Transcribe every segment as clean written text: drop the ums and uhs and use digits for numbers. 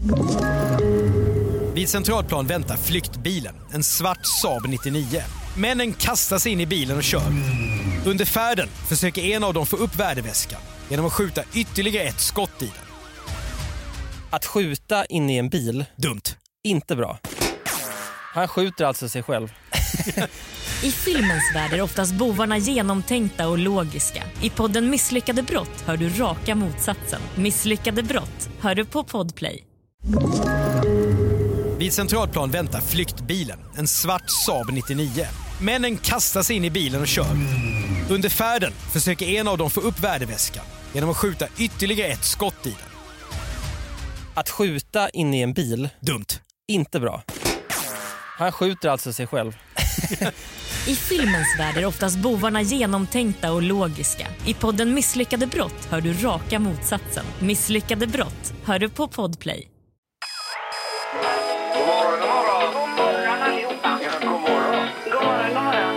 Vid Centralplan väntar flyktbilen, en svart Saab 99. Männen kastar sig in i bilen och kör. Under färden försöker en av dem få upp värdeväskan genom att skjuta ytterligare ett skott i den. Att skjuta in i en bil, Dumt. inte bra. Han skjuter alltså sig själv. I filmens värld är oftast bovarna genomtänkta och logiska. I podden Misslyckade brott hör du raka motsatsen. Misslyckade brott hör du på Podplay. Vid Centralplan väntar flyktbilen, en svart Saab 99. Männen kastar sig in i bilen och kör. Under färden försöker en av dem få upp värdeväskan genom att skjuta ytterligare ett skott i den. Att skjuta in i en bil, Dumt. inte bra. Han skjuter alltså sig själv. I filmens värld är oftast bovarna genomtänkta och logiska. I podden Misslyckade brott hör du raka motsatsen. Misslyckade brott hör du på Podplay. God morgon, god morgon. God morgon allihopa. Ja, god morgon. God morgon, god morgon.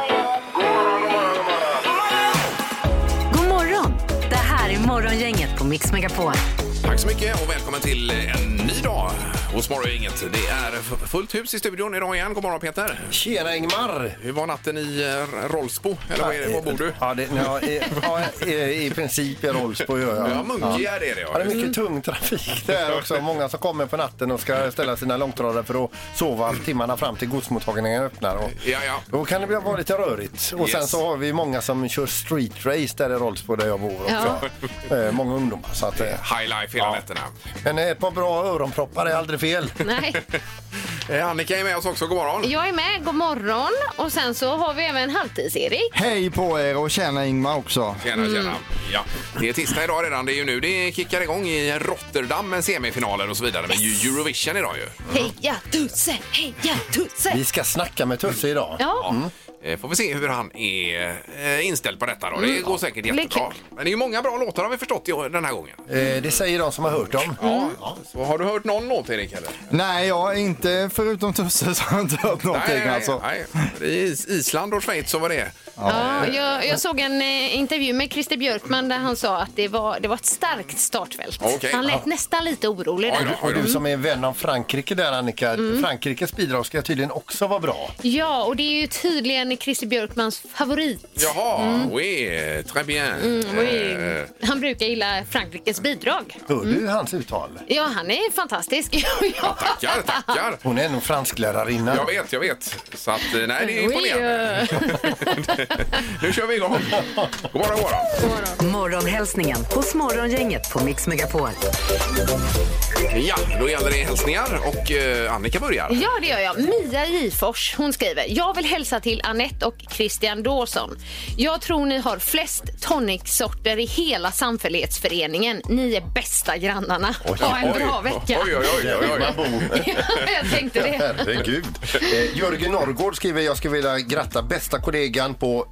God morgon! Det här är Morgongänget på Mix Megapol. Tack så mycket och välkommen till en ny dag hos Morgongänget. Det är fullt hus i studion idag igen. God morgon Peter. Tjena Ingmar. Hur var natten i Rollsbo? Eller var bor du? I princip i Rollsbo gör jag. Ja, Munke är det. Ja, det är mycket tung trafik där också. Många som kommer på natten och ska ställa sina långtradare för att sova timmarna fram till godsmottagningen öppnar. Och då kan det vara lite rörigt. Och sen så har vi många som kör street race där i Rollsbo där jag bor också. Många ungdomar. Så att, high life hela nätterna. Men ett par bra öronproppar är aldrig fel. Nej. Annika är med oss också, god morgon. Jag är med, god morgon. Och sen så har vi även Halvtids-Erik. Hej på er och tjena Ingmar också. Tjena. Ja. Det är tisdag idag redan, det är ju nu det kickar igång i Rotterdam med semifinaler och så vidare. Men Eurovision idag ju. Heja Tusse, heja Tusse. Vi ska snacka med Tusse idag. Ja. Får vi se hur han är inställd på detta då. Det går säkert jättebra. Men det är ju många bra låtar har vi förstått den här gången. Det säger de som har hört dem. Ja. Så har du hört någon låt, Erik? Eller? Nej, jag inte förutom Tusse så har jag inte hört någonting. Nej. I Island och Schweiz så var det. Ja, jag såg en intervju med Christer Björkman där han sa att det var ett starkt startfält. Okay. Han lät nästan lite orolig där. Och du som är vän av Frankrike där Annika, Frankrikes bidrag ska tydligen också vara bra. Ja, och det är ju tydligen Christer Björkmans favorit. Jaha, oui, très bien. Oui. Han brukar gilla Frankrikes bidrag. Hör du hans uttal? Ja, han är fantastisk. Ja, tackar. Hon är nog fransklärarinna. Jag vet. Så att, nej, det är imponerande. Nu kör vi igång. God morgon. Morgonhälsningen hos Morgongänget på Mix Megapol. Ja, då gäller det hälsningar och Annika börjar. Ja, det gör jag. Mia Gifors, hon skriver: jag vill hälsa till Annette och Christian Dawson. Jag tror ni har flest tonic-sorter i hela samfällighetsföreningen. Ni är bästa grannarna. Ha en bra vecka. Oj. Jag tänkte det. Herregud. Jörgen Norrgård skriver: jag skulle vilja gratta bästa kollegan på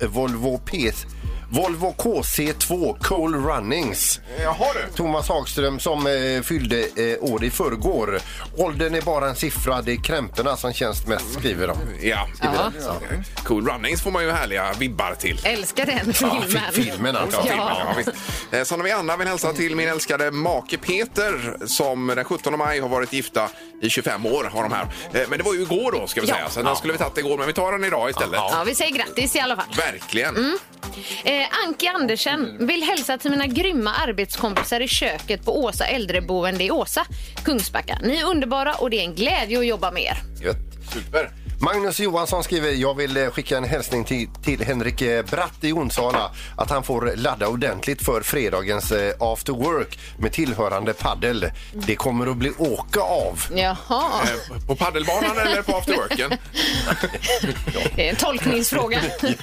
Volvo KC2 Cool Runnings. Jaha du. Thomas Hagström som fyllde år i förrgår. Åldern är bara en siffra, det är krämporna som känns mest, skriver de. Ja. Cool Runnings får man ju härliga vibbar till. Älskar den filmen. Filmen alltså. Ja, visst. Sen har vi Anna vill hälsa till min älskade make Peter som den 17 maj har varit gifta i 25 år har de här. Men det var ju igår då ska vi säga. Sen den skulle vi tagit igår men vi tar den idag istället. Ja, vi säger grattis i alla fall. Verkligen. Anki Andersen vill hälsa till mina grymma arbetskompisar i köket på Åsa äldreboende i Åsa, Kungsbacka. Ni är underbara och det är en glädje att jobba med er. Super. Magnus Johansson skriver: jag vill skicka en hälsning till Henrik Bratt i Onsala att han får ladda ordentligt för fredagens after work med tillhörande paddel. Det kommer att bli åka av. Jaha. På paddelbanan eller på afterworken? Det är en tolkningsfråga.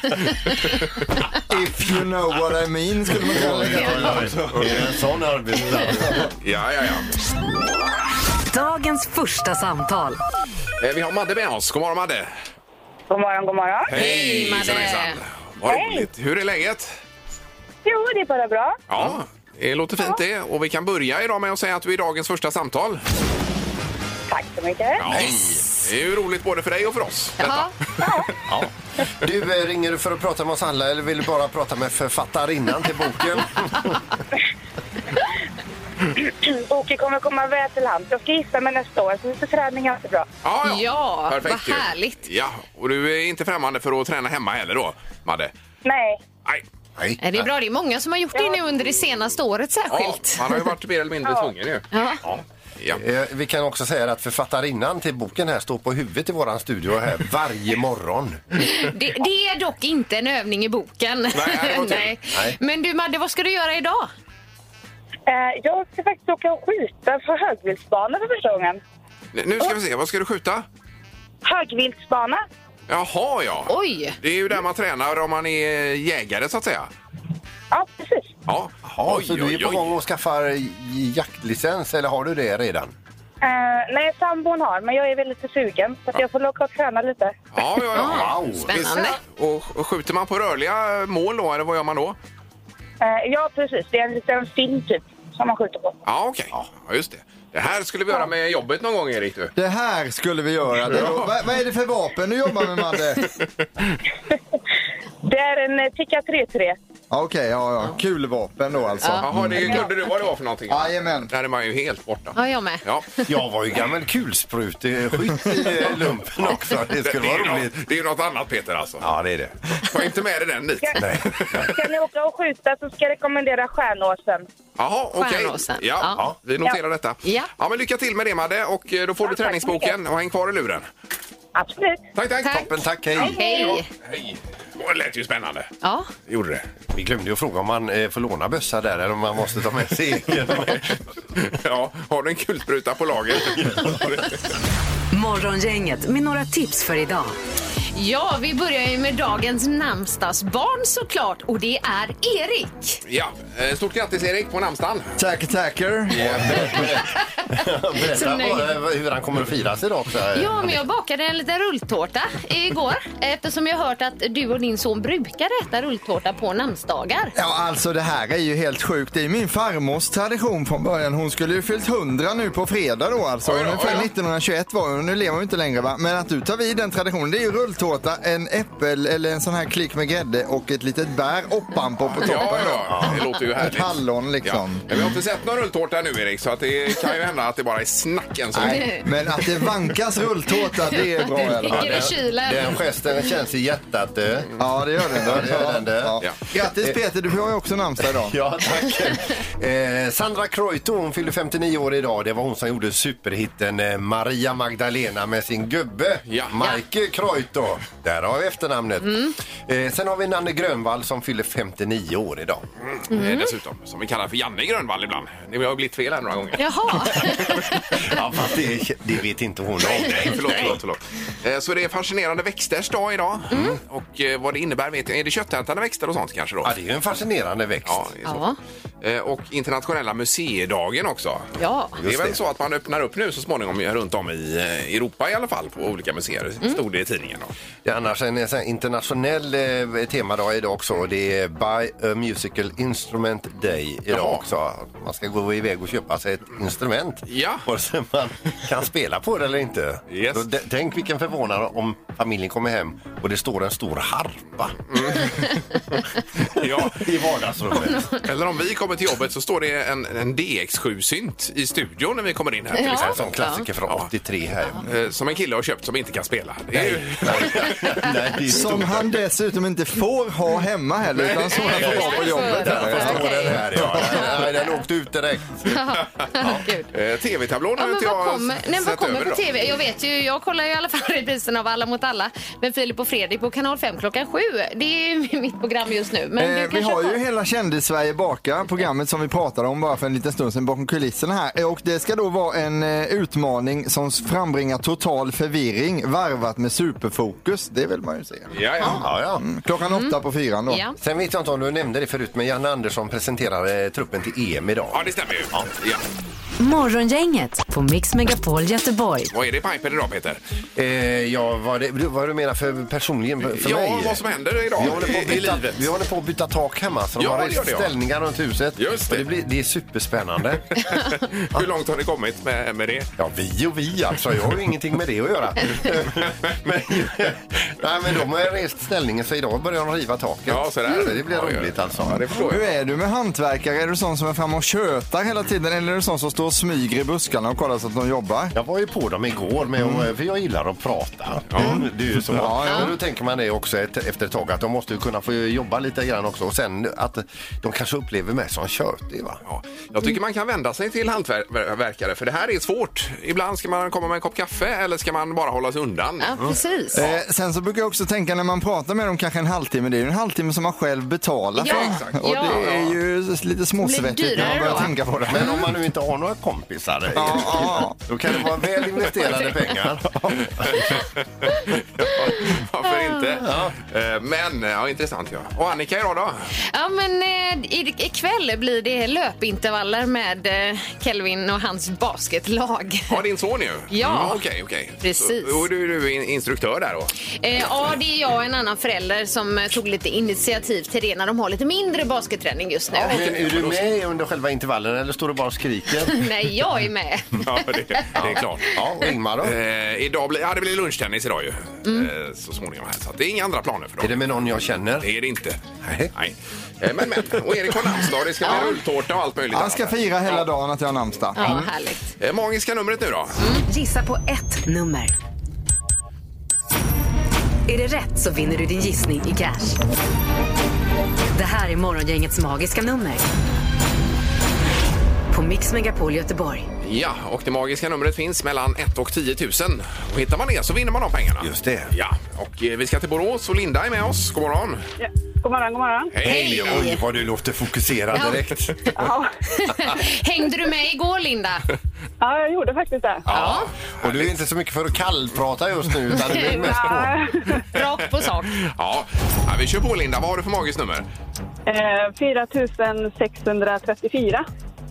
If you know what I mean skulle man kunna lägga till. En sån arbetsplats. Ja. Dagens första samtal. Vi har Madde med oss. God morgon Madde. God morgon. Hej Madde. Vad roligt. Hur är läget? Jo, det är bara bra. Ja, det låter fint det. Och vi kan börja idag med att säga att du är dagens första samtal. Tack så mycket. Ja, det är ju roligt både för dig och för oss. Jaha. Ja. Du, ringer du för att prata med oss alla eller vill du bara prata med författarinnan till boken? Boken kommer komma väl till hand. Jag ska gifta mig nästa år, så lite träning är alltid bra. Ja, Perfekt, vad härligt. Ja, och du är inte främmande för att träna hemma heller då, Madde? Nej. Nej. Det är bra, det är många som har gjort det nu under det senaste året särskilt. Ja, man har ju varit mer eller mindre tvungen ju. Ja. Vi kan också säga att författarinnan till boken här står på huvudet i våran studio här varje morgon. Det är dock inte en övning i boken. Nej. Men du Madde, vad ska du göra idag? Jag ska faktiskt åka och skjuta på högviltsbana för första gången. Nu ska vi se, vad ska du skjuta? Högviltsbana. Jaha, ja. Oj! Det är ju där man tränar om man är jägare så att säga. Ja, precis. Ja. Så du är på gång och skaffar jaktlicens, eller har du det redan? Nej, sambon har, men jag är väldigt sugen. Så att jag får åka och träna lite. Ja. Wow. Spännande. Och skjuter man på rörliga mål då, eller vad gör man då? Ja, precis. Det är en liten film typ som man skjuter på. Ja, okej. Ja, just det. Det här skulle vi göra med jobbet någon gång, Erik. Du. Det här skulle vi göra. Vad är det för vapen du jobbar med, Madde? Det är en Tikka 3-3. Okej, ja. Kul vapen då alltså. Jaha, det kunde du vad det var för någonting? Jajamän. Där är man ju helt borta. Ja, jag med. Ja. Jag var ju gammal kulspruteskytt i lumpen också. Det skulle vara roligt. Det är ju något annat, Peter, alltså. Ja, det är det. Ta inte med dig den dit. Ska ni åka och skjuta så ska jag rekommendera Stjärnåsen. Jaha, okej. Stjärnåsen. Ja, vi noterar detta. Ja. Ja, men lycka till med det, Madde. Och då får du träningsboken och häng kvar i luren. Absolut. Tack. Toppen, tack, hej. Hej. Hej. Det lät ju spännande. Ja. Det gjorde det. Vi glömde ju fråga om man får låna bössa där eller om man måste ta med sig egen. Ja, har du en kulspruta på lager? Morgongänget med några tips för idag. Ja, vi börjar ju med dagens namnsdagsbarn såklart, och det är Erik. Ja, stort grattis Erik på namnsdagen. Tackar. Berätta hur han kommer att firas idag också. Ja, men jag bakade en liten rulltårta igår eftersom jag hört att du och din son brukar äta rulltårta på namnsdagar. Ja, alltså det här är ju helt sjukt. Det är min farmors tradition från början. Hon skulle ju fyllt 100 nu på fredag då alltså. Ungefär 1921 var hon. Nu lever hon inte längre, va? Men att du tar vid den traditionen, det är ju rulltårta, en äppel eller en sån här klick med grädde och ett litet bär oppanpå på toppen. Ja, det låter ju härligt. Ett hallon liksom. Ja. Vi har inte sett någon rulltårta nu, Erik, så att det kan ju hända att det bara är snacken. Nej, men att det vankas rulltårta, det är bra i alla fall. Den gesten känns i hjärtat. Ja, det gör den. Ja. Grattis Peter, du har ju också namnsdag idag. Ja, tack. Sandra Kroito, hon fyller 59 år idag. Det var hon som gjorde superhitten Maria Magdalena med sin gubbe, Maike Kroito. Där har vi efternamnet. Sen har vi Nanne Grönvall som fyller 59 år idag. Dessutom, som vi kallar för Janne Grönvall ibland. Det har blivit fel här några gånger. Jaha. Ja, fast det vet inte hon om. Nej, förlåt. Så det är fascinerande växters dag idag. Och vad det innebär vet jag. Är det köttätande växter och sånt kanske då? Ja, det är ju en fascinerande växt. Ja, det är så. Och internationella museidagen också. Ja. Det är väl så att man öppnar upp nu så småningom runt om i Europa i alla fall på olika museer. Stod det i tidningen då. Det är annars en internationell temadag idag också. Och det är Buy a Musical Instrument Day idag också. Man ska gå iväg och köpa sig ett instrument. Ja. Vare sig man kan spela på det eller inte. Yes. Så tänk vilken förvånande om familjen kommer hem och det står en stor harpa i vardagsrummet. Eller om vi kommer till jobbet så står det en DX7-synt i studion när vi kommer in här. Till exempel. En sån klassiker från 83 här. Som en kille har köpt som inte kan spela. Det är ju... Nej, som han dessutom inte får ha hemma heller, utan som han får ha på jobbet. Den åkte ut direkt. TV-tablån har inte jag vad kommer på TV? Jag vet ju, jag kollar i alla fall reprisen av Alla mot alla med Filip och Fredrik på kanal 5 klockan 7. Det är ju mitt program just nu. Men vi har ju hela Kändis-Sverige baka, programmet som vi pratade om bara för en liten stund sedan bakom kulisserna här. Och det ska då vara en utmaning som frambringar total förvirring varvat med superfokus. Det vill man ju se. Ja. Klockan 8 på 4 då. Ja. Sen vet jag inte om du nämnde det förut, men Janne Andersson presenterar truppen till EM idag. Ja, det stämmer ju. Ja. Morgongänget på Mix Megapol Göteborg. Vad är det i pipen idag, Peter? Vad du menar för personligen för mig? Ja, vad som händer idag Vi håller på att byta tak hemma, så de har ställningar runt huset. Just det. Och det är superspännande. Hur långt har ni kommit med det? Ja, vi alltså. Jag har ju ingenting med det att göra. Nej, men de har rest ställningen så idag börjar de riva taket. Ja, så där. Det blir roligt alltså. Ja, det förstår Hur jag. är du med hantverkare? Är du sån som är framme och tjötar hela tiden eller är du sån som står och smyger i buskarna och kollar så att de jobbar? Jag var ju på dem igår, för jag gillar att prata. Det är ju så. Men då tänker man det också efter ett tag, att de måste ju kunna få jobba lite grann också. Och sen att de kanske upplever mig som tjötig, va? Ja, jag tycker man kan vända sig till hantverkare, för det här är svårt. Ibland ska man komma med en kopp kaffe eller ska man bara hålla sig undan. Ja, precis. Sen så brukar jag också tänka när man pratar med dem kanske en halvtimme, det är ju en halvtimme som man själv betalar för. exakt. Och det är ju lite småsvettigt när man börjar tänka på det. Men om man nu inte har några kompisar, då kan det vara väl investerade pengar. Varför inte? Men, intressant. Ja. Och Annika idag då? Ja, men ikväll blir det löpintervaller med Kelvin och hans basketlag. Ja, din son ju? Ja. Okej. Precis. Och du är instruktör där då? Ja, det är jag och en annan förälder som tog lite initiativ till det när de har lite mindre basketträning just nu. Men är du med under själva intervallen eller står du bara och skriker? Nej, jag är med. Ja, det är klart. Ja, och Ingmar då? Det blir lunchtennis idag ju. Så småningom här. Så det är inga andra planer för dem. Är det med någon jag känner? Det är det inte. Nej. Men. Och Erik har namnsdag. Det ska bli rulltårta och allt möjligt. Han ska fira hela dagen att jag har namnsdag. Ja, härligt. Magiska numret nu då? Gissa på ett nummer. Är det rätt så vinner du din gissning i cash. Det här är Morgongängets magiska nummer. På Mix Megapol Göteborg. Ja, och det magiska numret finns mellan 1 och 10 000. Och hittar man det så vinner man de pengarna. Just det. Ja, och vi ska till Borås och Linda är med oss. God morgon. Ja. God morgon. Hej. Oj, vad du låter fokuserad direkt. Ja. Hängde du med igår, Linda? Ja, jag gjorde faktiskt det. Ja. Och du är inte så mycket för att kallprata just nu, utan du är mest på. Rakt på sak. Ja, vi kör på Linda. Vad har du för magiskt nummer? 4634.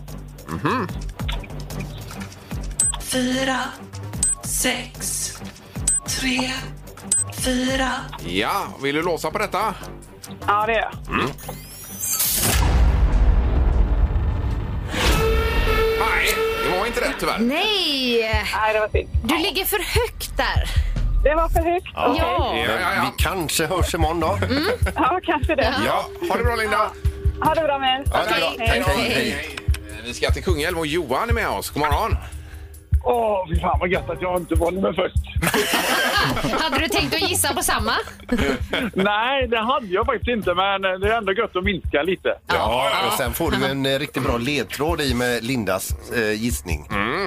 4, 6, 3, 4. Ja, vill du låsa på detta? Ja, det är jag. Nej, det var inte rätt tyvärr. Nej! Nej, det var fint. Du ligger för högt där. Det var för högt. Ja. Vi kanske hörs imorgon då. Ja, kanske det. Ja, ha det bra Linda. Ha det bra med er. Ja, det är bra. Hej. Vi ska till Kungälv och Johan är med oss. God morgon. Fy fan vad gött att jag inte var nummer först. Hade du tänkt att gissa på samma? Nej, det hade jag faktiskt inte, men det är ändå gött att minska lite. Ja, och sen får du en riktigt bra ledtråd i med Lindas gissning.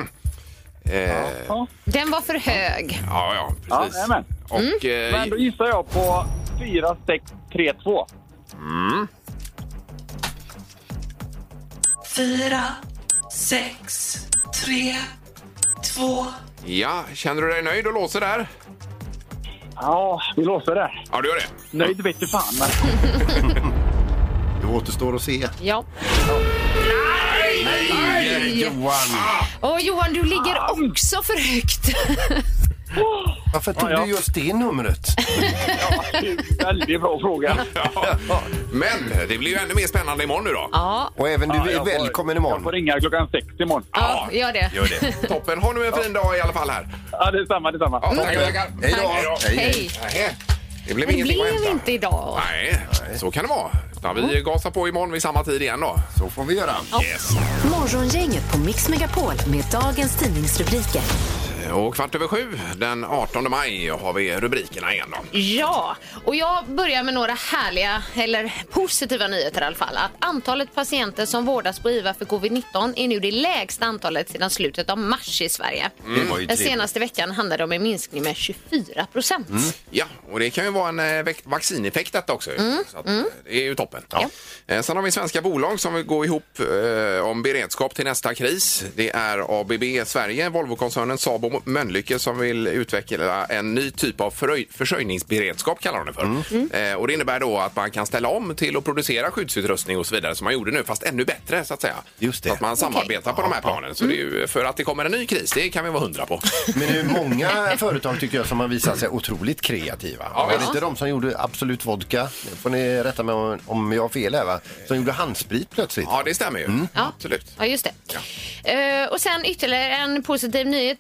Den var för hög. Ja, precis. Ja, men. Och, Men då gissar jag på 4632. 4, 6, 3, 2. ja, känner du dig nöjd och låser där? Ja, vi låser det. Ja, du gör det. Nöjd vet du fan. Men... Det återstår att se. Ja. Nej, Johan! Och Johan, du ligger också för högt. Varför tog du just det numret? Väldigt bra fråga. Men det blir ju ännu mer spännande imorgon nu då. Ja. Och även du är välkommen imorgon. Jag får ringa klockan 6 imorgon. Ja, gör det. Gör det. Toppen. Ha nu en fin dag i alla fall här. Ja, detsamma. Ja, tackar. Hej då. Hej. Nej, det blev Det ingenting att blev hämta. inte idag. Nej, så kan det vara. Ja, vi gasar på imorgon vid samma tid igen då. Så får vi göra. Yes. Morgongänget på Mix Megapol med dagens tidningsrubriker. Och 7:15 den 18 maj har vi rubrikerna igen då. Ja, och jag börjar med några härliga, eller positiva nyheter i alla fall. Att antalet patienter som vårdas på IVA för covid-19 är nu det lägsta antalet sedan slutet av mars i Sverige. Den senaste veckan handlade det om en minskning med 24%. Ja, och det kan ju vara en vaccineffekt detta också. Så att, det är ju toppen. Ja. Sen har vi svenska bolag som vill gå ihop om beredskap till nästa kris. Det är ABB Sverige, Volvo-koncernen, Saab och Mölnlycke som vill utveckla en ny typ av försörjningsberedskap kallar de det för. Och det innebär då att man kan ställa om till att producera skyddsutrustning och så vidare som man gjorde nu, fast ännu bättre så att säga. Just det. Så att man samarbetar på de här planen. Så det är ju för att det kommer en ny kris, det kan vi vara 100 på. Men det är många företag tycker jag som har visat sig otroligt kreativa. Ja, var det inte de som gjorde Absolut Vodka? Nu får ni rätta mig om jag har fel här, va? Som gjorde handsprit plötsligt. Ja, det stämmer ju. Absolut. Ja, just det. Och sen ytterligare en positiv nyhet är att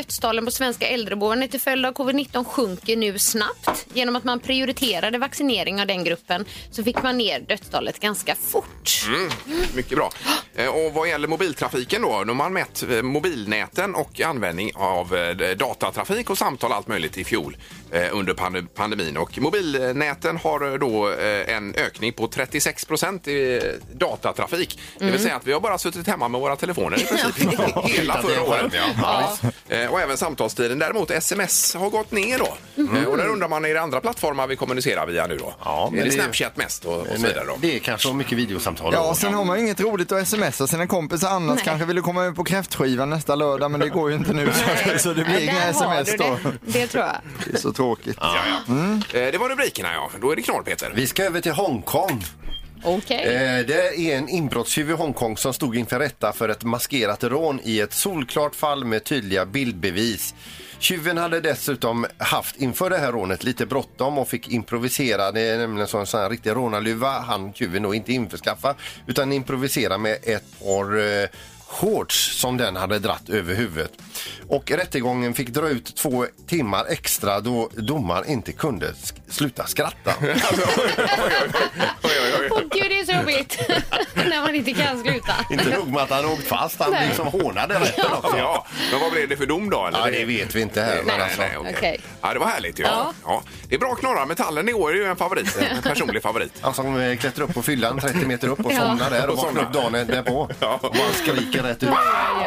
dödstalen på svenska äldreboenden till följd av covid-19 sjunker nu snabbt. Genom att man prioriterade vaccinering av den gruppen så fick man ner dödstalet ganska fort. Mycket bra. Och vad gäller mobiltrafiken då har man mätt mobilnäten och användning av datatrafik och samtal allt möjligt i fjol under pandemin. Och mobilnäten har då en ökning på 36% i datatrafik. Det vill säga att vi har bara suttit hemma med våra telefoner i princip hela förra året. Och även samtalstiden. Däremot sms har gått ner då. Och där undrar man, är det andra plattformar vi kommunicerar via nu då? Ja, är det Snapchat mest och så vidare då? Det är kanske mycket videosamtal. Ja, sen har man ju inget roligt att smsa sina kompisar. Annars kanske ville komma ut på kräftskivan nästa lördag, men det går ju inte nu. Så det blir inga sms då. Det tror jag. Det är så tråkigt. Det var rubrikerna, ja. Då är det knorr, Peter. Vi ska över till Hongkong. Det är en inbrottstjuv i Hongkong som stod inför rätta för ett maskerat rån i ett solklart fall med tydliga bildbevis. Tjuven hade dessutom haft inför det här rånet lite bråttom och fick improvisera. Det är nämligen en sån här riktig rånarluva han tjuven då inte införskaffa utan improvisera med ett par shorts som den hade dratt över huvudet. Och rättegången fick dra ut 2 timmar extra då domaren inte kunde sluta skratta. Åh gud, det är så jobbigt när man inte kan sluta. Inte nog med att han åkt fast, han liksom hånade rätten också. Ja, men vad blev det för dom då? Eller? Ja, det vet vi inte här. Okay. Ja, det var härligt ju. Ja. Det är bra knorrar. Metallen i år är ju en favorit, en personlig favorit. Ja, som klättrar upp på fyllan 30 meter upp och somnar där och vaknar upp dagen därpå. Och man skriker rätt ut.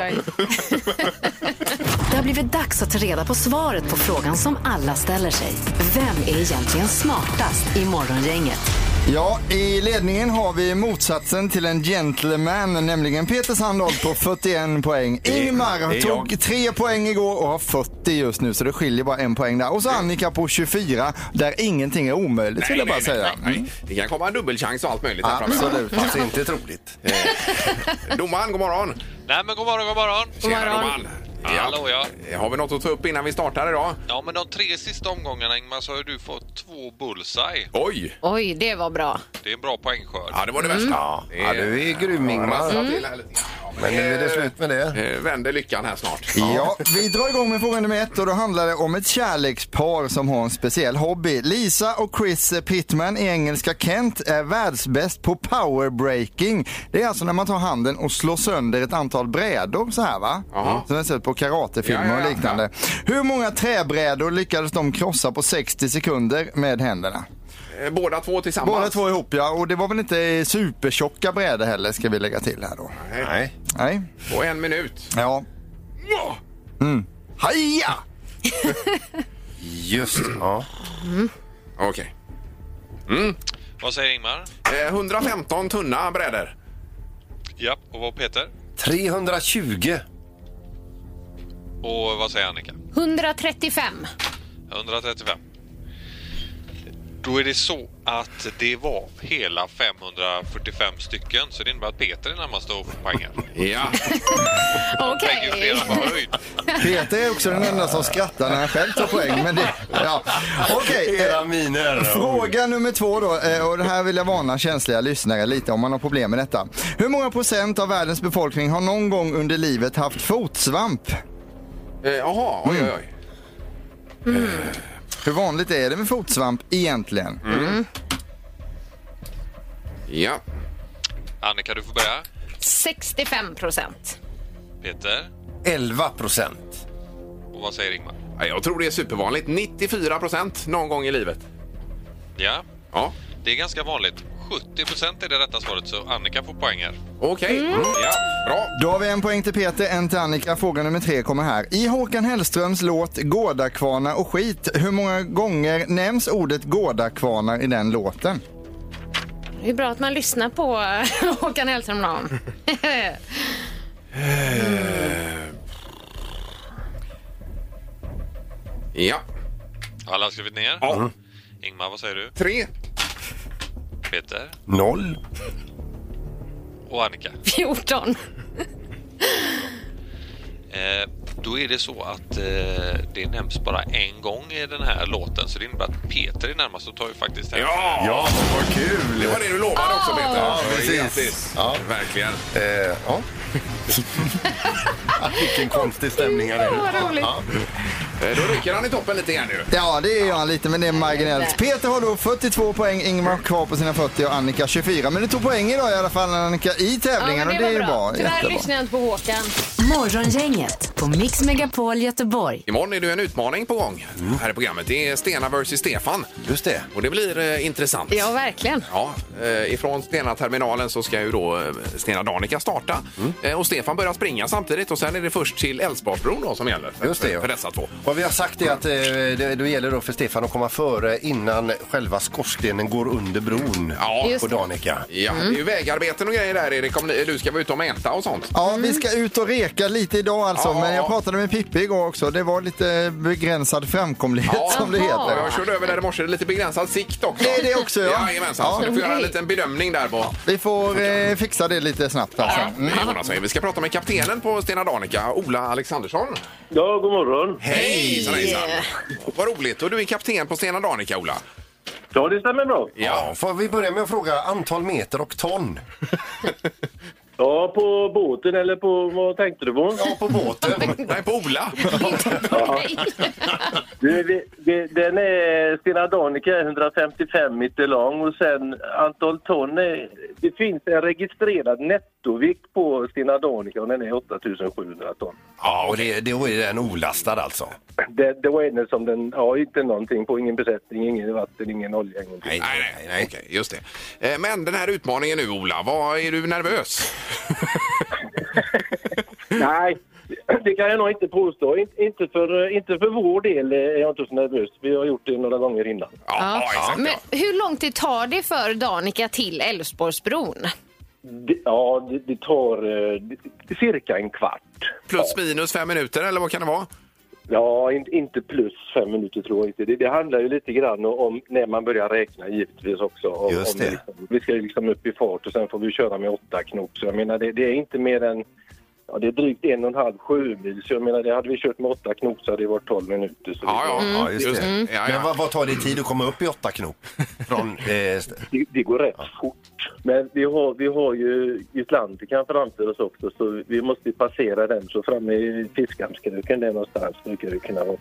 Det har blivit dags att ta reda på svaret på frågan som alla ställer sig. Vem är egentligen smartast i Morgongänget? Ja, i ledningen har vi motsatsen till en gentleman, nämligen Peter Sandholt på 41 poäng. Ingmar tog 3 poäng igår och har 40 just nu, så det skiljer bara 1 poäng där. Och så Annika på 24, där ingenting är omöjligt, vill jag bara säga. Nej. Det kan komma en dubbelchans och allt möjligt här framme. Absolut. Fast inte troligt. Domaren, god morgon. Nej, men god morgon. Tjena, domaren. Hallå, ja. Har vi något att ta upp innan vi startar idag? Ja, men de 3 sista omgångarna, Ingmar, så har du fått 2 bullseye. Oj, det var bra. Det är en bra poängskörd. Ja, det var det värsta. Ja, du är grym, Ingmar. Men nu är det slut med det. Vänder lyckan här snart. Ja, vi drar igång med fråga nummer 1 och då handlar det om ett kärlekspar som har en speciell hobby. Lisa och Chris Pittman i engelska Kent är världsbäst på powerbreaking. Det är alltså när man tar handen och slår sönder ett antal brädor så här, va? Som jag sett på karatefilmer och liknande. Hur många träbrädor lyckades de krossa på 60 sekunder med händerna? Båda två tillsammans? Båda två ihop, ja. Och det var väl inte supertjocka brädor heller, ska vi lägga till här då. Nej. På 1 minut? Ja. Haja! Just ja. Okej. Vad säger Ingmar? 115 tunna brädor. Ja, och vad Peter? 320. Och vad säger Annika? 135. 135. Då är det så att det var hela 545 stycken. Så det innebär att Peter är närmast att få poängen. Ja. Okej. Peter är också den enda som skrattar när han själv tar poäng. Men det, ja. Era miner. Fråga nummer 2 då. Och det här vill jag varna känsliga lyssnare lite om man har problem med detta. Hur många procent av världens befolkning har någon gång under livet haft fotsvamp? Jaha, oj. Hur vanligt är det med fotsvamp egentligen? Ja. Annika, du får börja. 65%. Peter? 11%. Och vad säger Ingmar? Jag tror det är supervanligt. 94% någon gång i livet. Ja. Ja. Det är ganska vanligt. 70% är det rätta svaret, så Annika får poänger. Okej. Ja, bra. Då har vi 1 poäng till Peter, 1 till Annika. Fråga nummer 3 kommer här. I Håkan Hellströms låt Gårdakvarnar och skit, hur många gånger nämns ordet gårdakvarnar i den låten? Det är bra att man lyssnar på Håkan Hellström då. Ja. Alla har skrivit ner? Ja. Ingmar, vad säger du? 3. Peter? 0. Och Annika? 14. Då är det så att det nämns bara en gång i den här låten, så det innebär att Peter är närmast och tar ju faktiskt här. Ja, vad kul! Det var det du lovade också, Peter. Ja, precis. Ja, verkligen. Vilken konstig stämning här. Vad roligt. Då rycker han i toppen lite grann nu. Ja, det gör han lite, men det är marginellt. Peter har då 42 poäng, Ingmar kvar på sina 40 och Annika 24. Men du tog poäng idag i alla fall, Annika, i tävlingen, Ja, och det är ju bra. Tyvärr Jättebra. lyssnar jag inte på Håkan. Morgongänget på Mix Megapol Göteborg. Imorgon är det en utmaning på gång här i programmet. Det är Stena vs Stefan. Just det. Och det blir intressant. Ja, verkligen. Ja, ifrån Stena-terminalen så ska ju då Stena Danica starta. Och Stefan börjar springa samtidigt och sen är det först till Älvsborgsbron då som gäller. Just det, ja. För dessa två. Vad vi har sagt är att det gäller då för Stefan att komma före innan själva skorstenen går under bron på Danica. Ja, det är ju vägarbeten och grejer där, Erik. Du ska vara ute och mäta och sånt. Ja, vi ska ut och reka lite idag alltså, men jag pratade med Pippi igår också. Det var lite begränsad framkomlighet som det heter. Jag körde över där i morse, det är lite begränsad sikt också. Det är det också, ja. Jajamensan, så du får göra en liten bedömning där på. Vi får fixa det lite snabbt alltså. Vi ska prata med kaptenen på Stena Danica, Ola Alexandersson. Ja, god morgon. Hej! Vad roligt. Och du är kapten på Stena Danica, Ola. Ja, det stämmer bra. Ja, får vi börja med att fråga antal meter och ton? Ja, på båten eller på, vad tänkte du på? Ja, på båten. Nej, på Ola. Den är, Stena Danica är 155 meter lång och sen antal ton är, det finns en registrerad nettovikt på Stena Danica och den är 8700 ton. Ja, och det är den olastad alltså? Det var en som den, inte någonting på, ingen besättning, ingen vatten, ingen olja, ingenting. Nej, okej, just det. Men den här utmaningen nu, Ola, vad är du nervös? Nej, det kan jag nog inte påstå. Inte för vår del är jag inte så nervös. Vi har gjort det några gånger innan. Men hur lång tid tar det för Danica till Älvsborgsbron? Det tar cirka en kvart. Plus minus 5 minuter, eller vad kan det vara? Ja, inte plus 5 minuter tror jag inte. Det handlar ju lite grann om när man börjar räkna givetvis också. Just det. Vi ska ju liksom upp i fart och sen får vi köra med 8 knop. Så jag menar, det är inte mer än... Ja, det är drygt 1,5 sjömil. Så jag menar, det hade vi kört med 8 knop så hade det varit 12 minuter. Så ja, just det. Men vad tar det tid att komma upp i 8 knop? Det går rätt fort. Men vi har ju Atlantikan framför oss också, så vi måste passera den. Så framme i Fiskamskruken där någonstans brukar det kunna vara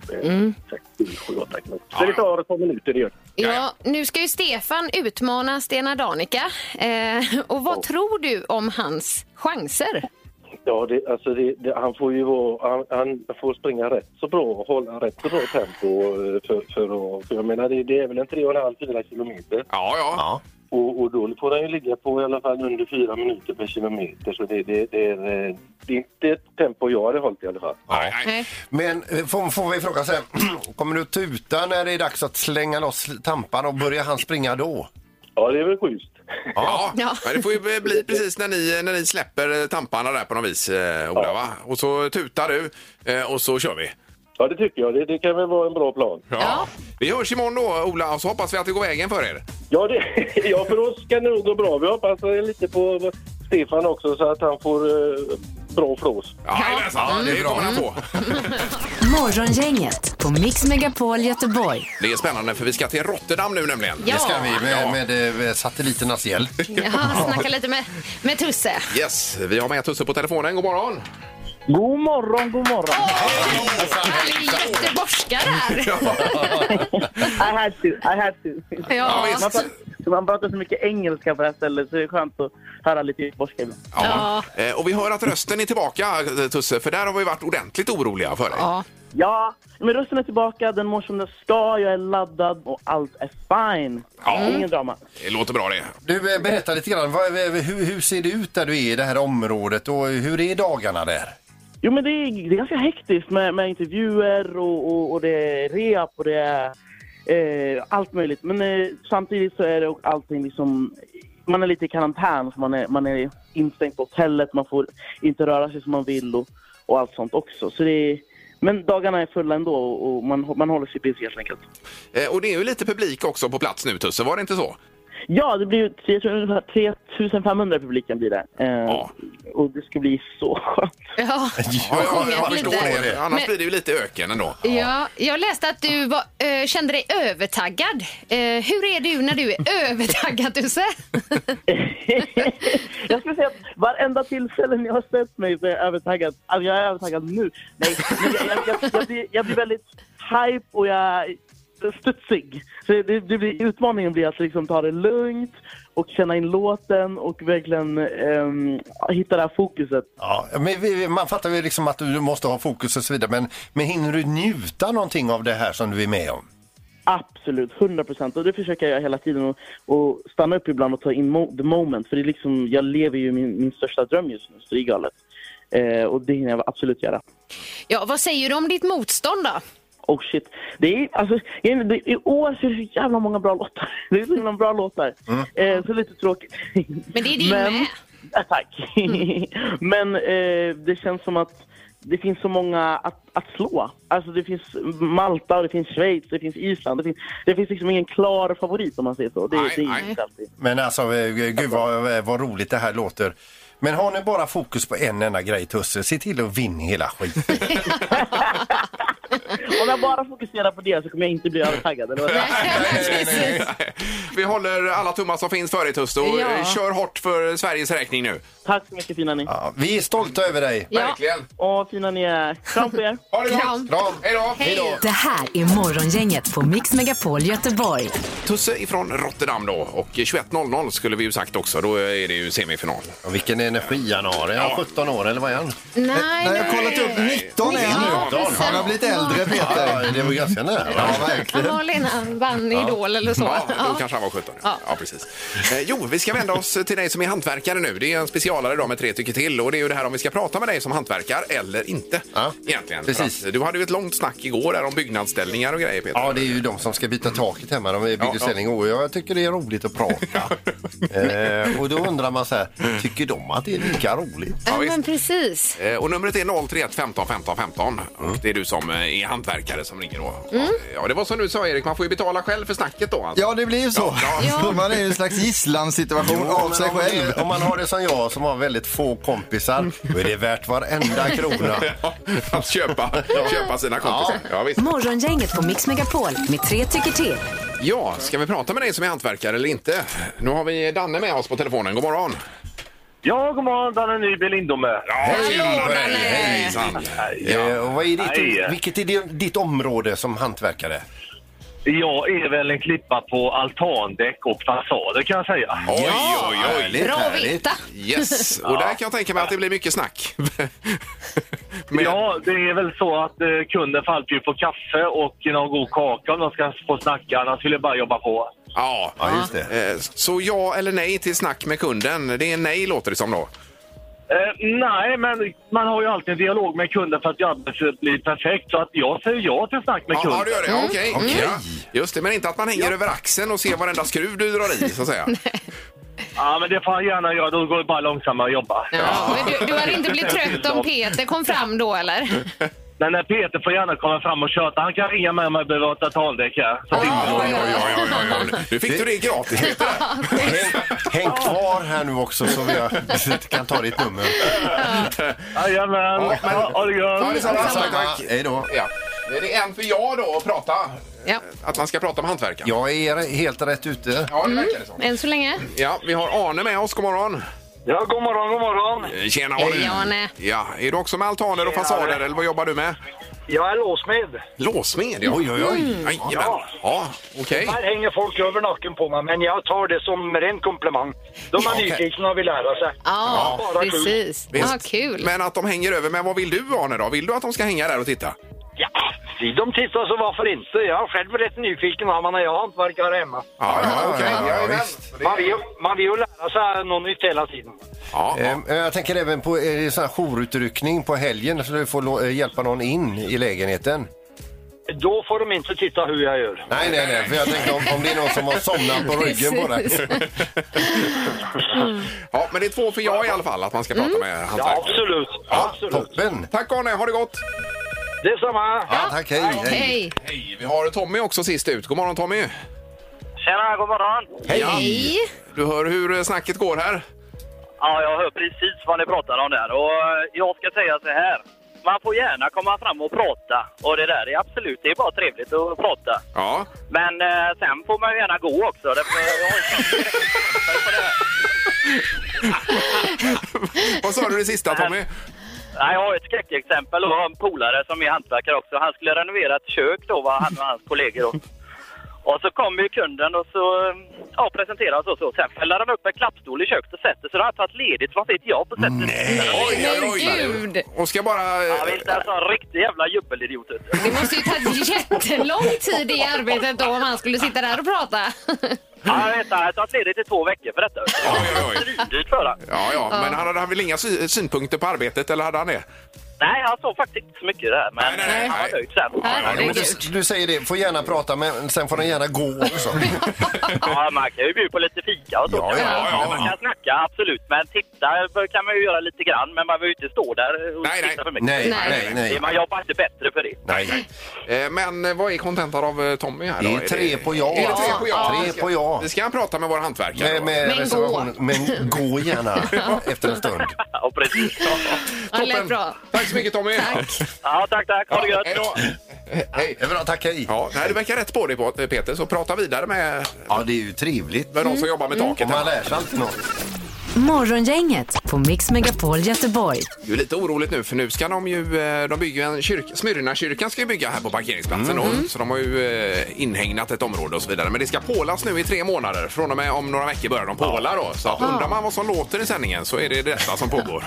6-7-8 knop. Så det tar ett par minuter det gör. Ja, nu ska ju Stefan utmana Stena Danica. Och vad tror du om hans chanser? Ja, han får ju han får springa rätt så bra och hålla rätt så bra tempo för jag menar det är väl en 3,5-4 kilometer. Ja. Och då får han ju ligga på i alla fall under 4 minuter per kilometer, så det är inte ett tempo jag hade hållit i alla fall. Nej. Men får vi fråga sen, kommer du tuta när det är dags att slänga loss tampan och börjar han springa då? Ja, det är väl schysst. Ja. Men det får ju bli precis när ni släpper tamparna där på något vis, Ola, va? Och så tutar du och så kör vi. Ja, det tycker jag. Det kan väl vara en bra plan. Ja. Vi hörs imorgon då, Ola, och så hoppas vi att det går vägen för er. Ja, för oss kan det nog gå bra. Vi hoppas lite på Stefan också så att han får bra flås. Ja, det kommer han få. Morgongänget på Mix Megapol Göteborg. Det är spännande för vi ska till Rotterdam nu nämligen. Ja. Det ska vi med satelliternas hjälp. Ja, snacka lite med Tusse. Yes, vi har med Tusse på telefonen. God morgon. God morgon. Jätteborska där. I had to. Ja. Man pratar så mycket engelska på det här stället så det är skönt att höra lite göteborgska ibland. Ja. Och vi hör att rösten är tillbaka, Tusse, för där har vi varit ordentligt oroliga för dig. Ja, men rösten är tillbaka, den mår som den ska, jag är laddad och allt är fine. Ingen drama. Det låter bra det. Du, berätta lite grann, hur ser det ut där du är i det här området och hur är dagarna där? Jo, men det är ganska hektiskt med intervjuer och det är rep och det är allt möjligt. Men samtidigt så är det allting liksom, man är lite i karantän, så man är instängt på hotellet, man får inte röra sig som man vill och allt sånt också. Så men dagarna är fulla ändå och man håller sig busy helt enkelt. Och det är ju lite publik också på plats nu, Tusse, var det inte så? Ja, det blir ungefär 3500 publiken blir det. Och det ska bli så skönt. Ja, jag förstår det. Annars blir det ju lite öken ändå. Ja, jag läste att du kände dig övertaggad. Hur är du när du är övertaggad, Tusse? Jag skulle säga att varenda tillfällen jag har sett mig så är jag övertaggad. Alltså jag är övertaggad nu. Nej, men jag blir väldigt hype och jag är studsig. Så det blir, utmaningen blir att liksom ta det lugnt och känna in låten och verkligen hitta det här fokuset. Ja, men man fattar ju liksom att du måste ha fokus och så vidare. Men hinner du njuta någonting av det här som du är med om? Absolut, 100%. Och det försöker jag hela tiden och stanna upp ibland och ta in the moment. För det är liksom, jag lever ju min största dröm just nu, så det är galet. Och det hinner jag absolut göra. Ja, vad säger du om ditt motstånd då? Oh shit. I år så är det så jävla många bra låtar. Det är så himla bra låtar. Så lite tråkigt. Men det är din med. Tack. Men det känns som att det finns så många att slå. Alltså det finns Malta, det finns Schweiz, det finns Island. Det finns liksom ingen klar favorit om man säger så. Det är inte alltid. Men alltså, gud vad roligt det här låter. Men har ni bara fokus på en enda grej, Tusse, se till att vinna hela skiten. Om jag bara fokuserar på det så kommer jag inte bli övertaggad. Eller vad? Nej. Vi håller alla tummar som finns för dig, Tusse, och kör hårt för Sveriges räkning nu. Tack så mycket, fina ni. Ja, vi är stolta över dig. Ja. Verkligen. Och fina ni är. Kram på er. Ha det gott. Kram. Hej då. Det här är Morgongänget på Mix Megapol Göteborg. Tusse ifrån Rotterdam då, och 21.00 skulle vi ju sagt också, då är det ju semifinal. Och vilken energi han har. Är han 17 år eller vad är han? Nej, jag har kollat upp 19 är han nu. Han har blivit äldre, Peter. Ja, det var ganska nära. Ja, verkligen. Han var Lena vann Idol eller så. Ja, då kanske han var 17. Ja, precis. Vi ska vända oss till dig som är hantverkare nu. Det är en specialare idag med 3 tycker till. Och det är ju det här om vi ska prata med dig som hantverkare eller inte. Ja, egentligen. Precis. Du hade ju ett långt snack igår där om byggnadsställningar och grejer, Peter. Ja, det är ju de som ska byta taket hemma. De är byggställning. Och jag tycker det är roligt att prata. Och då undrar man så här, tycker de att det är lika roligt? Ja, men precis. Och numret är 031 15 15 15. Och det är du som är hantverkare som ringer då. Ja, det var som du sa, Erik, man får ju betala själv för snacket då. Alltså. Ja, det blir ju så. Ja. Man är i en slags gisslansituation av sig själv. Om man har det som jag som har väldigt få kompisar, då är det värt varenda krona. Att köpa sina kompisar. Ja, visst. Morgongänget på Mix Megapol med 3 tycker till. Ja, ska vi prata med dig som är hantverkare eller inte? Nu har vi Danne med oss på telefonen. God morgon. Ja, god morgon. Danne Nyby Lindome. Hejsan. Och vad är vilket är ditt område som hantverkare? Jag är väl en klippa på altandäck och fasader kan jag säga. Oj. Bra veta. Yes, och där kan jag tänka mig att det blir mycket snack. Ja, det är väl så att kunden får alltid få kaffe och någon god kaka om de ska få snacka, annars vill jag bara jobba på. Ja, just det. Så ja eller nej till snack med kunden? Det är nej, låter det som då. Nej, men man har ju alltid en dialog med kunden för att jobbet blir perfekt. Så att jag säger ja till snack med kunden. Ja, du gör det. Okej. Ja. Just det, men inte att man hänger över axeln och ser varenda skruv du drar i, så att säga. Ja, men det får han gärna göra. Då går det bara långsammare att jobba. Ja, men du hade inte blivit trött om Peter kom fram då, eller? Men när Peter får gärna komma fram och köta. Han kan ringa med om jag behöver ta taldäck här. Nu fick du det gratis, Peter. Häng kvar här nu också så vi kan ta ditt nummer. Jajamän. Ha det gött. Tack. Hej då. Ja. Det är en för jag då att prata. Ja. Att man ska prata med hantverkare. Jag är helt rätt ute. Ja, det verkar det som. Än så länge. Ja, vi har Arne med oss. God morgon. Ja, god morgon. Tjena, Hej, Arne. Ja, är du också med altaner och fasader eller vad jobbar du med? Jag är låsmed. Låsmed, ja. Oj. Ja, okej. Här hänger folk över nacken på mig, men jag tar det som en komplimang. De är nyfikna och vill lära sig. Ja, precis. Ja, kul. Men att de hänger över, men vad vill du, Arne, då? Vill du att de ska hänga där och titta? Ja, vill de titta så varför inte? Jag är själv rätt nyfiken när jag hantverkare hemma. Ja, okej. Man vill ju lära sig något nytt hela tiden. Jag tänker även på sån här jourutryckning på helgen så du får hjälpa någon in i lägenheten. Då får de inte titta hur jag gör. Nej, för jag tänkte om det är någon som har somnat på ryggen på det. Ja, men det är 2 för jag i alla fall att man ska prata med hantverkare. Ja, absolut. Absolut. Toppen. Tack, Arne. Ha det gott. Detsamma. Ja, tack. Hej. Hej. Vi har Tommy också sist ut. God morgon, Tommy. Tjena, god morgon. Hej! Du hör hur snacket går här? Ja, jag hör precis vad ni pratar om där. Och jag ska säga så här. Man får gärna komma fram och prata. Och det där är absolut, det är bara trevligt att prata. Ja. Men sen får man gärna gå också. Vad sa du det sista, Tommy? Nej, jag har ett skräckexempel och en polare som är hantverkare också. Han skulle renovera ett kök då, var han och hans kollegor då. Och så kommer ju kunden och så presenterar oss och så. Sen fäller han upp en klappstol i köket och sätter. Så då har han tagit ledigt från sitt jobb och sätter. Oj. Och ska bara... Ja, visst, alltså en riktig jävla jubbelidiot. Det måste ju ta jättelång tid i arbetet då om han skulle sitta där och prata. Ja, jag vet, jag har tagit ledigt i 2 veckor för detta. Svindyrt för han. Ja, men hade han väl inga synpunkter på arbetet, eller hade han det? Nej, han såg faktiskt inte så mycket i det här, men han var nöjd sen. Du säger det, får gärna prata, men sen får den gärna gå också. Ja, man kan ju bjuda på lite fika och så. Ja. Man kan snacka, absolut, men titta kan man ju göra lite grann, men man vill ju inte stå där och titta för mycket. Nej. Man jobbar inte bättre för det. Nej. Men vad är kontentan av Tommy här då? Det är 3 på ja. Är det 3 på ja? 3 på ja. Vi ska prata med våra hantverkare. Med reservation. Men gå gärna efter en stund. Ja, precis. Toppen. Bra. Tack så mycket, Tommy. Ja, tack. Ha det gött. Hej då. Hej. Det är bra, tack, hej. Ja, du verkar rätt på dig, Peter, så prata vidare med... Ja, det är ju trevligt. Med de som jobbar med taket. Och man lär sig alltid något. Morgongänget på Mix Megapol Göteborg. Det är lite oroligt nu, för nu ska de bygger en kyrka. Smyrnakyrkan ska ju bygga här på parkeringsplatsen då, så de har ju inhägnat ett område och så vidare. Men det ska pålas nu i 3 månader. Från och med om några veckor börjar de påla då. Så att undrar man vad som låter i sändningen så är det detta som pågår.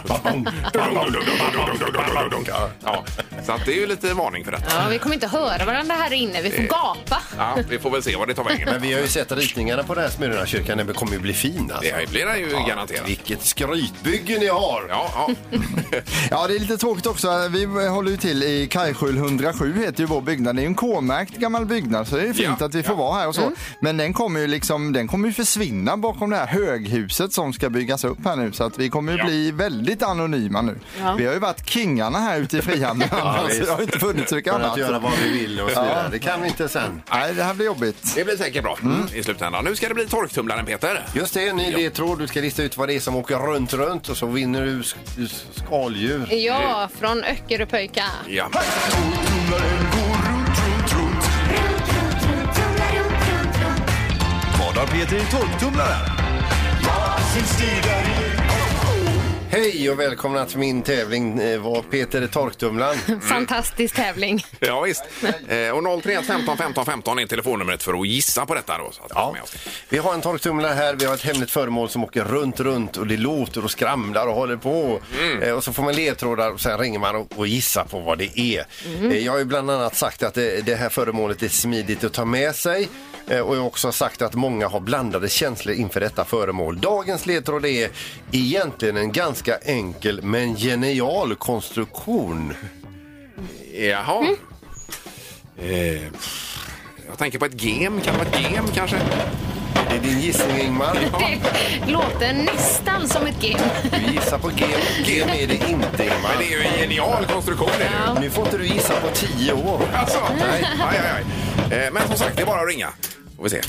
Ja, så att det är ju lite varning för detta. Ja, vi kommer inte höra varandra här inne. Vi får gapa. Ja, vi får väl se vad det tar vägen. Men vi har ju sett ritningarna på den här Smyrnakyrkan. Den kommer ju bli fin alltså. Det blir ju garanterat. Vilket skrytbygge ni har! Ja. Ja, det är lite tråkigt också. Vi håller ju till i Kajskjul 107 heter ju vår byggnad. Det är ju en K-märkt gammal byggnad, så det är fint att vi får vara här och så. Men den kommer ju försvinna bakom det här höghuset som ska byggas upp här nu. Så att vi kommer ju bli väldigt anonyma nu. Ja. Vi har ju varit kingarna här ute i Frihamnen. Så det har inte funnits så mycket annat. Att göra vad vi vill och så vidare. Det kan vi inte sen. Nej, det här blir jobbigt. Det blir säkert bra i slutändan. Nu ska det bli torktumlaren, Peter. Just det, det tror du ska lista ut vad det är som åker runt och så vinner du skaldjur. Ja, från Öckeröpöjka. Ja. Vad har Peter i torktumlaren? Hej och välkomna till min tävling. Vad Peter är torktumlaren. Fantastisk tävling. Ja, visst. Och 031 15 15 15 är telefonnumret för att gissa på detta då. Så att vi har en torktumlare här. Vi har ett hemligt föremål som åker runt och det låter och skramlar och håller på. Och så får man ledtrådar och sen ringer man och gissar på vad det är. Jag har ju bland annat sagt att det här föremålet är smidigt att ta med sig. Och jag har också sagt att många har blandade känslor inför detta föremål. Dagens ledtråd är egentligen en ganska enkel men genial konstruktion. Jaha. Jag tänker på ett game. Kan det vara ett game kanske? Det är din gissning, Ingmar. Det låter nästan som ett game. Du gissar på game. Game är det inte, Ingmar. Men det är ju en genial konstruktion. Ja. Nu får inte du gissa på 10 år. Alltså, nej. Men som sagt, det är bara att ringa. Får vi se.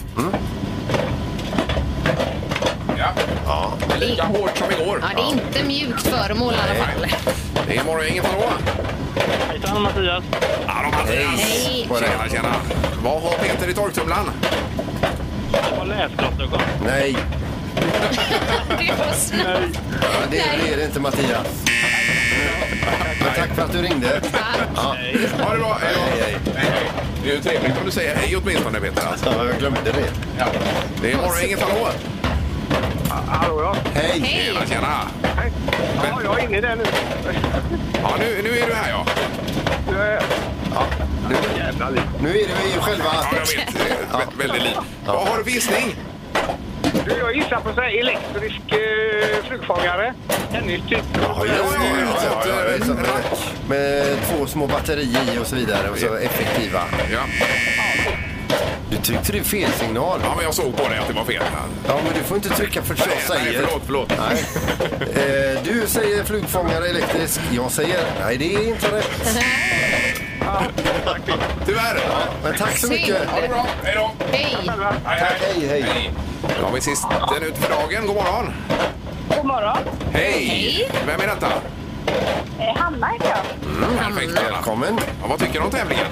Ja. Det är lika hårt som igår. Ja, det är inte mjukt föremål i alla fall. Det är morgon, inget hallå. Hejsan, Mattias. Ja, Mattias. Tjena. Vad har Peter i torktumlaren? Jag har läsglasögon. Nej. Det var snabbt. Det är det inte, Mattias. Men tack för att du ringde. Ja. Ha det bra. Hej. Det är ju trevligt om du säger hej åtminstone, Peter. Alltså. Ja, jag glömde det. Ja. Det är morgon, inget hallå. Hallå, ja. Hej. Tjena. Ja, jag är inne i det nu. Ja, nu är du här, ja. Ja. Jävla liv. Nu är det ju själva... Ja, jag vet. Väldigt liv. Vad har du för gissning? Du, jag gissar på så här elektrisk flugfångare. Tennistyp. Ja, just det. Med 2 små batterier i och så vidare. Och så effektiva. Ja. Du tryckte din fel signal. Ja, men jag såg på dig att det var fel. Ja, men du får inte trycka för att jag säger. Nej, förlåt. Nej. Du säger flugfångare elektrisk. Jag säger nej, det är inte rätt. Tyvärr. Men tack så mycket. Ha det bra. Hej då. Hej. Hej. Då har vi sisten ut för dagen. God morgon. God morgon. Hej. Vem är detta? Hanna heter jag. Perfekt. Välkommen. Ja, vad tycker du om tävlingen?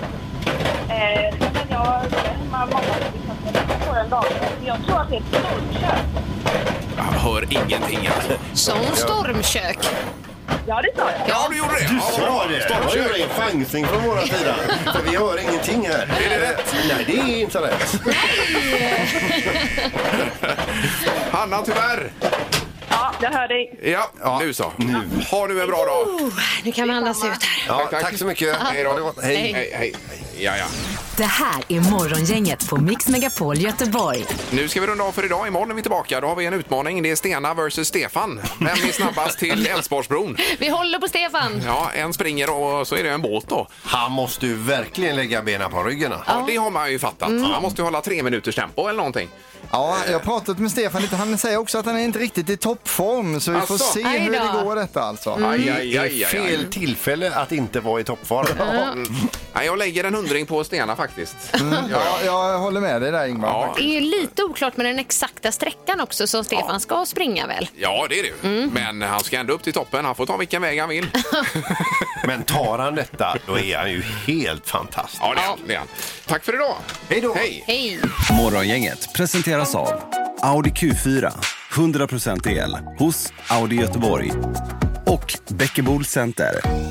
Jag mamma på den dagen. Jag tror att det är ett stormkök. Jag hör ingenting. Som stormkök. Ja, det sa jag. Ja, du gjorde det. Du sa det. Det var ju en chansning från våra sida. För vi hör ingenting här. Är det rätt? Nej, det är inte rätt. Hanna, tyvärr. Ja, jag hör dig. Ja, nu så. Har du en bra dag? Nu kan man andas ut här. Ja, tack så mycket. Hej då. Hej. Hej. Ja. Det här är Morgongänget på Mix Megapol Göteborg. Nu ska vi runda av för idag. Imorgon är vi tillbaka. Då har vi en utmaning. Det är Stena versus Stefan. Vem är snabbast till Älvsborgsbron? Vi håller på Stefan. Ja, en springer och så är det en båt då. Han måste ju verkligen lägga benen på ryggen. Ja, det har man ju fattat. Han måste ju hålla 3 minuters tempo eller någonting. Ja, jag har pratat med Stefan lite. Han säger också att han är inte riktigt i toppform, så vi får se hur det går detta alltså. Det är fel tillfälle att inte vara i toppform. Ja, jag lägger en 100 på Stena faktiskt. Ja, jag håller med dig där, Ingmar. Ja. Det är ju lite oklart med den exakta sträckan också som Stefan ska springa väl. Ja, det är det ju. Men han ska ändå upp till toppen. Han får ta vilken väg han vill. Men tar han detta, då är han ju helt fantastisk. Ja, det är han. Tack för idag. Hej då. Hej. Morgongänget presenteras av Audi Q4. 100% el hos Audi Göteborg. Och Bäckebol Center.